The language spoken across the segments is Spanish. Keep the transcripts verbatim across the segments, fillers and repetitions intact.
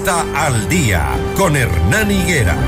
Pauta al Día con Hernán Higuera.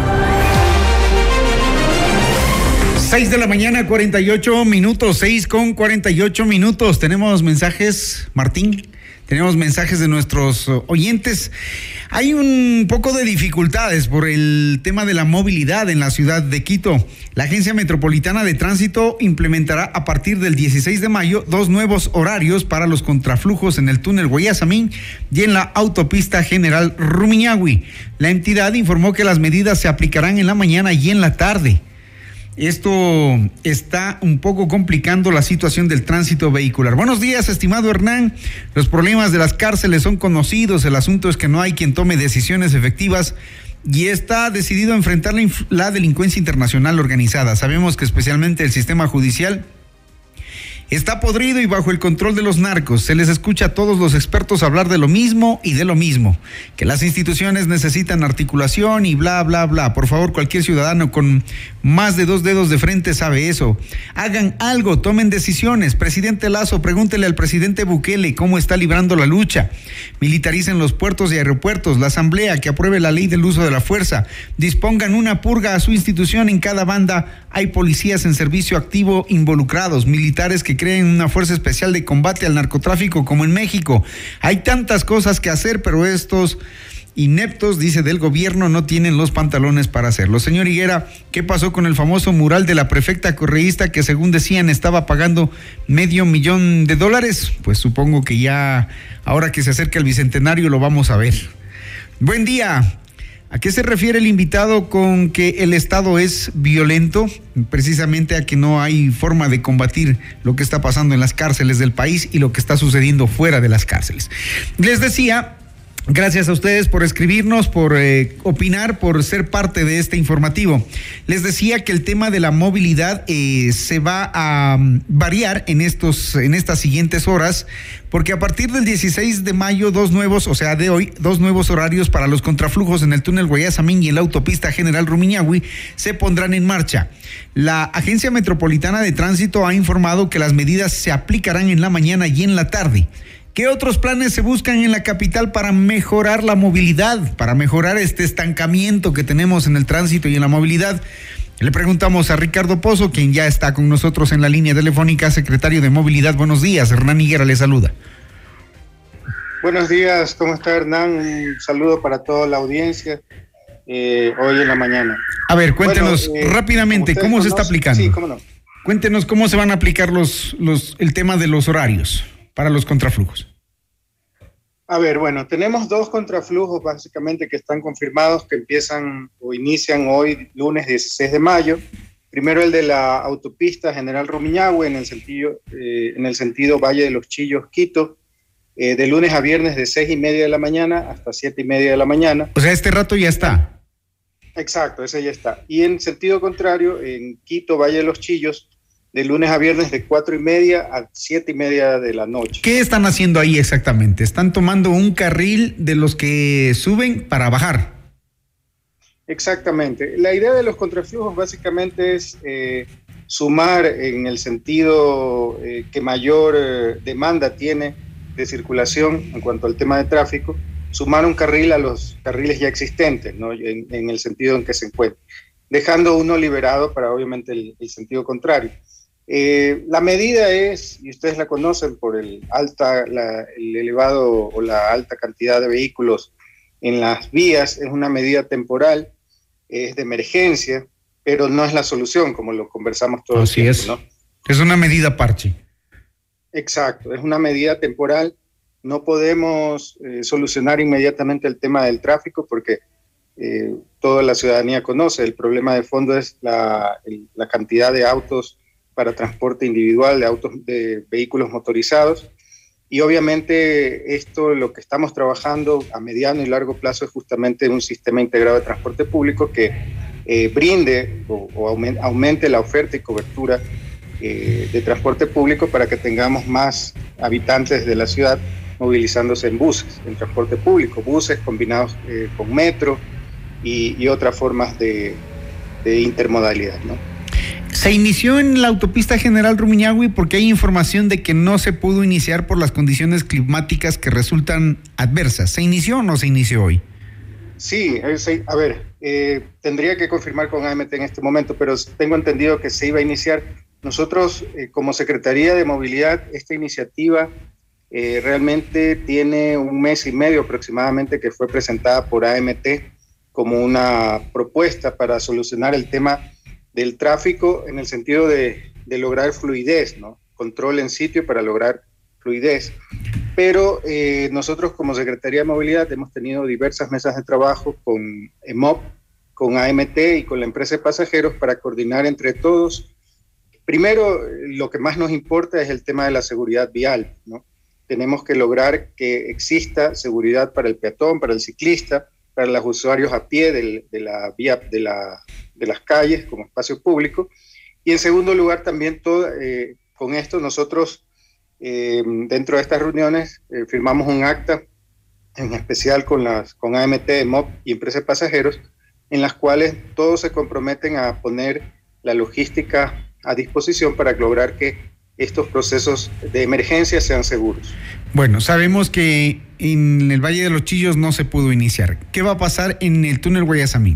Seis de la mañana, cuarenta y ocho minutos, seis con cuarenta y ocho minutos. Tenemos mensajes, Martín, tenemos mensajes de nuestros oyentes. Hay un poco de dificultades por el tema de la movilidad en la ciudad de Quito. La Agencia Metropolitana de Tránsito implementará a partir del dieciséis de mayo dos nuevos horarios para los contraflujos en el túnel Guayasamín y en la autopista General Rumiñahui. La entidad informó que las medidas se aplicarán en la mañana y en la tarde. Esto está un poco complicando la situación del tránsito vehicular. Buenos días, estimado Hernán. Los problemas de las cárceles son conocidos. El asunto es que no hay quien tome decisiones efectivas y está decidido a enfrentar la, inf- la delincuencia internacional organizada. Sabemos que especialmente el sistema judicial está podrido y bajo el control de los narcos. Se les escucha a todos los expertos hablar de lo mismo y de lo mismo, que las instituciones necesitan articulación y bla, bla, bla. Por favor, cualquier ciudadano con más de dos dedos de frente sabe eso. Hagan algo, tomen decisiones. Presidente Lazo, pregúntele al presidente Bukele cómo está librando la lucha. Militaricen los puertos y aeropuertos. La asamblea que apruebe la ley del uso de la fuerza. Dispongan una purga a su institución. En cada banda hay policías en servicio activo involucrados, militares que creen una fuerza especial de combate al narcotráfico como en México. Hay tantas cosas que hacer, pero estos ineptos, dice, del gobierno no tienen los pantalones para hacerlo. Señor Higuera, ¿qué pasó con el famoso mural de la prefecta correísta que según decían estaba pagando medio millón de dólares? Pues supongo que ya, ahora que se acerca el bicentenario, lo vamos a ver. Buen día. ¿A qué se refiere el invitado con que el Estado es violento? Precisamente a que no hay forma de combatir lo que está pasando en las cárceles del país y lo que está sucediendo fuera de las cárceles. Les decía, gracias a ustedes por escribirnos, por eh, opinar, por ser parte de este informativo. Les decía que el tema de la movilidad eh, se va a um, variar en estos, en estas siguientes horas, porque a partir del dieciséis de mayo, dos nuevos, o sea, de hoy, dos nuevos horarios para los contraflujos en el túnel Guayasamín y en la autopista General Rumiñahui se pondrán en marcha. La Agencia Metropolitana de Tránsito ha informado que las medidas se aplicarán en la mañana y en la tarde. ¿Qué otros planes se buscan en la capital para mejorar la movilidad, para mejorar este estancamiento que tenemos en el tránsito y en la movilidad? Le preguntamos a Ricardo Pozo, quien ya está con nosotros en la línea telefónica, secretario de Movilidad. Buenos días, Hernán Higuera le saluda. Buenos días, ¿cómo está Hernán? Un saludo para toda la audiencia eh, hoy en la mañana. A ver, cuéntenos bueno, eh, rápidamente, ¿cómo se está aplicando? Sí, cómo no. Cuéntenos cómo se van a aplicar los, los, el tema de los horarios para los contraflujos. A ver, bueno, tenemos dos contraflujos básicamente que están confirmados, que empiezan o inician hoy, lunes dieciséis de mayo. Primero el de la autopista General Rumiñahui en el sentido, eh, en el sentido Valle de los Chillos, Quito, eh, de lunes a viernes de seis y media de la mañana hasta siete y media de la mañana. O sea, este rato ya está. Exacto, ese ya está. Y en sentido contrario, en Quito, Valle de los Chillos, de lunes a viernes de cuatro y media a siete y media de la noche. ¿Qué están haciendo ahí exactamente? ¿Están tomando un carril de los que suben para bajar? Exactamente. La idea de los contraflujos básicamente es eh, sumar en el sentido eh, que mayor eh, demanda tiene de circulación en cuanto al tema de tráfico, sumar un carril a los carriles ya existentes, ¿no? en, en el sentido en que se encuentra, dejando uno liberado para obviamente el, el sentido contrario. Eh, la medida es, y ustedes la conocen por el, alta, la, el elevado o la alta cantidad de vehículos en las vías, es una medida temporal, es de emergencia, pero no es la solución, como lo conversamos todos. Así es, ¿no? Es una medida parche. Exacto, es una medida temporal. No podemos eh, solucionar inmediatamente el tema del tráfico porque eh, toda la ciudadanía conoce. El problema de fondo es la, el, la cantidad de autos para transporte individual, de autos, de vehículos motorizados. Y obviamente esto, lo que estamos trabajando a mediano y largo plazo es justamente un sistema integrado de transporte público que eh, brinde o, o aumente, aumente la oferta y cobertura eh, de transporte público para que tengamos más habitantes de la ciudad movilizándose en buses, en transporte público, buses combinados eh, con metro y, y otras formas de, de intermodalidad, ¿no? Se inició en la autopista General Rumiñahui porque hay información de que no se pudo iniciar por las condiciones climáticas que resultan adversas. ¿Se inició o no se inició hoy? Sí, sí, a ver, eh, tendría que confirmar con A M T en este momento, pero tengo entendido que se iba a iniciar. Nosotros, eh, como Secretaría de Movilidad, esta iniciativa eh, realmente tiene un mes y medio aproximadamente que fue presentada por A M T como una propuesta para solucionar el tema del tráfico en el sentido de, de lograr fluidez, ¿no? Control en sitio para lograr fluidez. Pero eh, nosotros como Secretaría de Movilidad hemos tenido diversas mesas de trabajo con E M O P, con A M T y con la empresa de pasajeros para coordinar entre todos. Primero, lo que más nos importa es el tema de la seguridad vial, ¿no? Tenemos que lograr que exista seguridad para el peatón, para el ciclista, para los usuarios a pie del, de, la vía, de, la, de las calles como espacio público. Y en segundo lugar, también todo, eh, con esto nosotros... Eh, dentro de estas reuniones eh, firmamos un acta, en especial con, las, con A M T, E M O P y Empresa de Pasajeros, en las cuales todos se comprometen a poner la logística a disposición para lograr que estos procesos de emergencia sean seguros. Bueno, sabemos que en el Valle de los Chillos no se pudo iniciar. ¿Qué va a pasar en el túnel Guayasamín?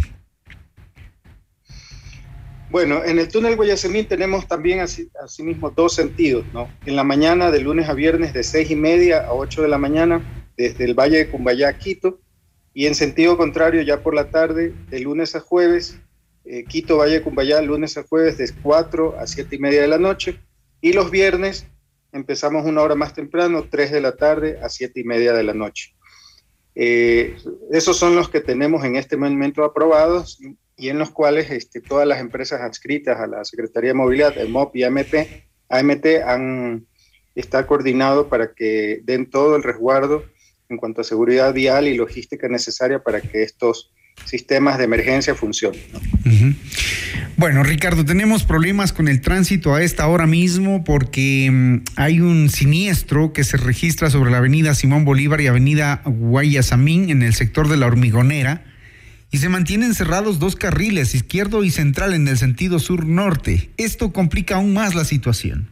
Bueno, en el túnel Guayasamín tenemos también así, asimismo dos sentidos, ¿no? En la mañana, de lunes a viernes, de seis y media a ocho de la mañana, desde el Valle de Cumbayá a Quito, y en sentido contrario, ya por la tarde, de lunes a jueves, eh, Quito, Valle de Cumbayá, lunes a jueves, de cuatro a siete y media de la noche, y los viernes empezamos una hora más temprano, tres de la tarde a siete y media de la noche. Eh, esos son los que tenemos en este momento aprobados, y en los cuales este, todas las empresas adscritas a la Secretaría de Movilidad, E M O P y A M T, A M T han, está coordinado para que den todo el resguardo en cuanto a seguridad vial y logística necesaria para que estos sistemas de emergencia funcionen, ¿no? Uh-huh. Bueno, Ricardo, tenemos problemas con el tránsito a esta hora mismo porque um, hay un siniestro que se registra sobre la avenida Simón Bolívar y avenida Guayasamín en el sector de La Hormigonera, y se mantienen cerrados dos carriles, izquierdo y central, en el sentido sur-norte. Esto complica aún más la situación.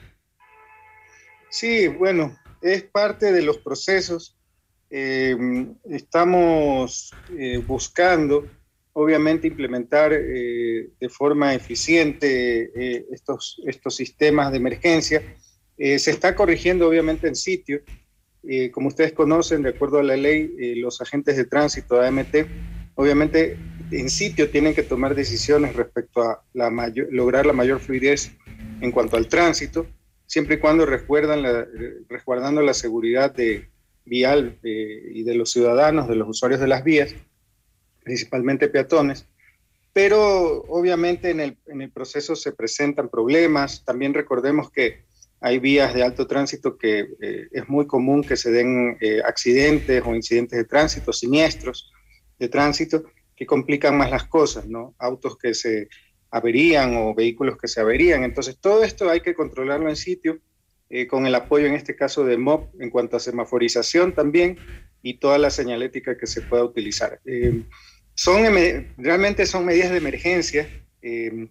Sí, bueno, es parte de los procesos. Eh, estamos eh, buscando, obviamente, implementar eh, de forma eficiente eh, estos, estos sistemas de emergencia. Eh, se está corrigiendo, obviamente, en sitio. Eh, como ustedes conocen, de acuerdo a la ley, eh, los agentes de tránsito A M T, obviamente, en sitio tienen que tomar decisiones respecto a la mayor, lograr la mayor fluidez en cuanto al tránsito, siempre y cuando resguardan la, resguardando la seguridad de, vial eh, y de los ciudadanos, de los usuarios de las vías, principalmente peatones. Pero obviamente en el, en el proceso se presentan problemas. También recordemos que hay vías de alto tránsito que eh, es muy común que se den eh, accidentes o incidentes de tránsito, siniestros de tránsito, que complican más las cosas, ¿no? Autos que se averían o vehículos que se averían. Entonces, todo esto hay que controlarlo en sitio, eh, con el apoyo, en este caso, de M O P, en cuanto a semaforización también, y toda la señalética que se pueda utilizar. Eh, son, realmente son medidas de emergencia eh,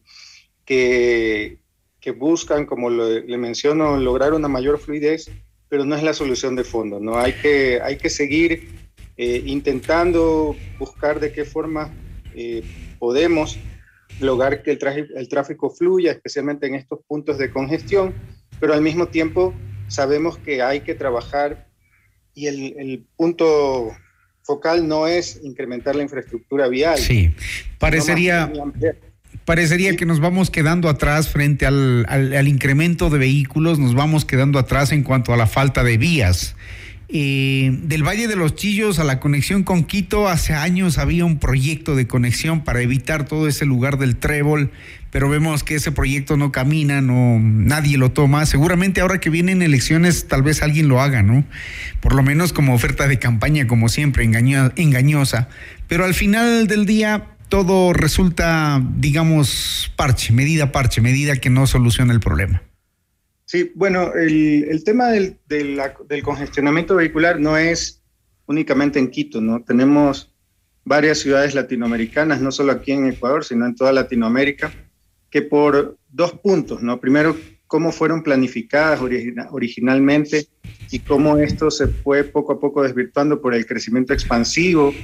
que, que buscan, como lo, le menciono, lograr una mayor fluidez, pero no es la solución de fondo, ¿no? Hay que, hay que seguir Eh, intentando buscar de qué forma eh, podemos lograr que el, el tráfico fluya, especialmente en estos puntos de congestión, pero al mismo tiempo sabemos que hay que trabajar y el, el punto focal no es incrementar la infraestructura vial. Sí, parecería... Parecería sí. que nos vamos quedando atrás frente al, al, al incremento de vehículos, nos vamos quedando atrás en cuanto a la falta de vías. Eh, del Valle de los Chillos a la conexión con Quito, hace años había un proyecto de conexión para evitar todo ese lugar del trébol, pero vemos que ese proyecto no camina, no, nadie lo toma. Seguramente ahora que vienen elecciones tal vez alguien lo haga, ¿no? Por lo menos como oferta de campaña, como siempre, engaño, engañosa. Pero al final del día todo resulta, digamos, parche, medida parche, medida que no soluciona el problema. Sí, bueno, el, el tema del, del, del congestionamiento vehicular no es únicamente en Quito, ¿no? Tenemos varias ciudades latinoamericanas, no solo aquí en Ecuador, sino en toda Latinoamérica, que por dos puntos, ¿no? Primero, cómo fueron planificadas origina, originalmente y cómo esto se fue poco a poco desvirtuando por el crecimiento expansivo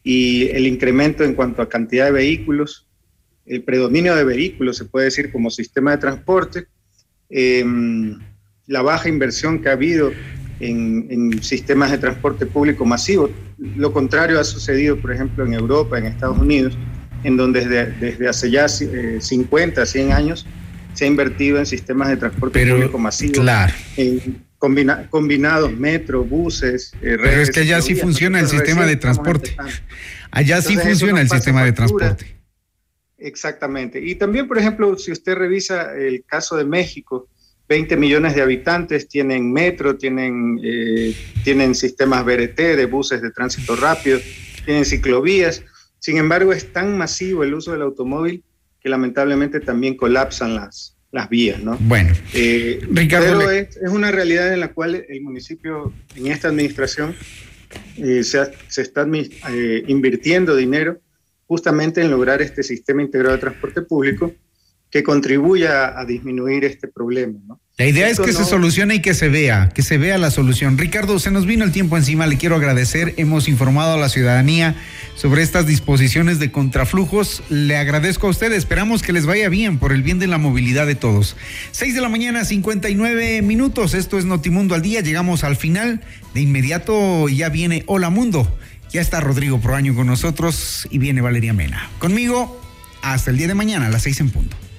y el incremento en cuanto a cantidad de vehículos, el predominio de vehículos, se puede decir, como sistema de transporte, eh, la baja inversión que ha habido en, en sistemas de transporte público masivo. Lo contrario ha sucedido, por ejemplo, en Europa, en Estados Unidos, en donde desde, desde hace ya eh, cincuenta, cien años se ha invertido en sistemas de transporte Pero, público masivo. Claro. En combina, combinados, metro, buses, eh, redes. Pero es que allá sí funciona el sistema de transporte. Allá sí funciona el sistema de transporte. Exactamente. Y también, por ejemplo, si usted revisa el caso de México, veinte millones de habitantes, tienen metro, tienen, eh, tienen sistemas B R T, de buses de tránsito rápido, tienen ciclovías. Sin embargo, es tan masivo el uso del automóvil que lamentablemente también colapsan las, las vías, ¿no? Bueno, eh, Ricardo, pero es, es una realidad en la cual el municipio, en esta administración, eh, se, ha, se está eh, invirtiendo dinero justamente en lograr este sistema integrado de transporte público que contribuya a disminuir este problema, ¿no? La idea Esto es que no... se solucione y que se vea, que se vea la solución. Ricardo, se nos vino el tiempo encima, le quiero agradecer, hemos informado a la ciudadanía sobre estas disposiciones de contraflujos, le agradezco a usted, esperamos que les vaya bien por el bien de la movilidad de todos. seis de la mañana, cincuenta y nueve minutos, esto es Notimundo al Día, llegamos al final, de inmediato ya viene Hola Mundo, ya está Rodrigo Proaño con nosotros y viene Valeria Mena. Conmigo, hasta el día de mañana a las seis en punto.